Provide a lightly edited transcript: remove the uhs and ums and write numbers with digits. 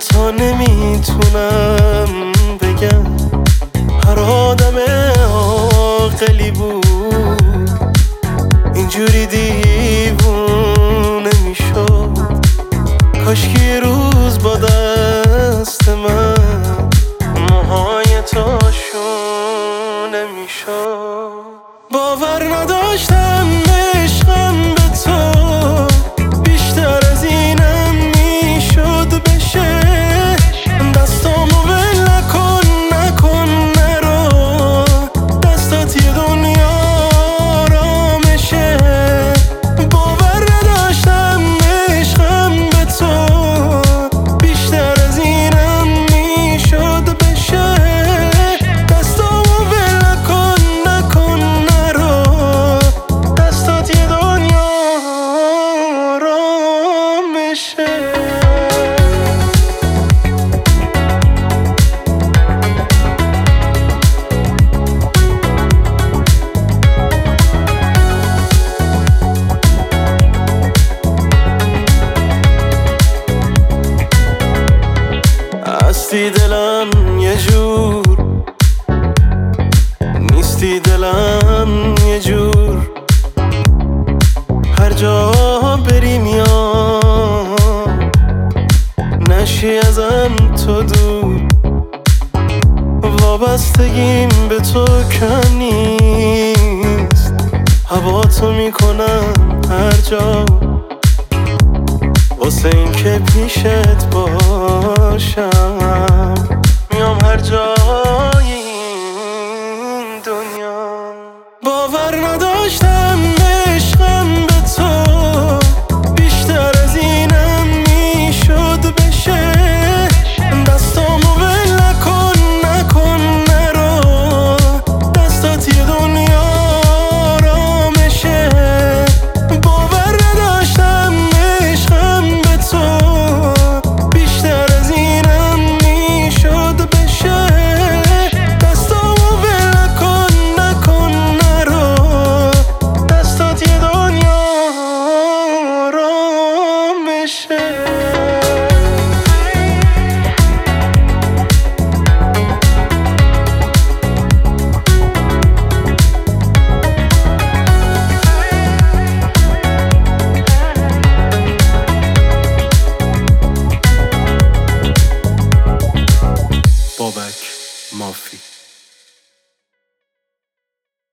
حتی نمیتونم بگم هر آدم عاقلی بود اینجوری دیوونه میشد. کاش که یه روز با دست من موهای تو شونه میشد. باور نداشتم عشقم به تو بیشتر از اینم میشد بشه. دستامو ول نکن نکن نرو، دستات یه دنیا آرامشه. باور نداشتم عشقم به تو بیشتر از اینم میشد بشه. دستامو ول نکن نکن نرو، دستات یه دنیا آرامشه. هستی دلم یه جور، نیستی دلم یه جور. هر جا بری میام، نشی ازم تو دور. وابستگیم به تو کم نیست، هوا تو میکنم هر جا واسه این که پیشت باشم. میام هر جا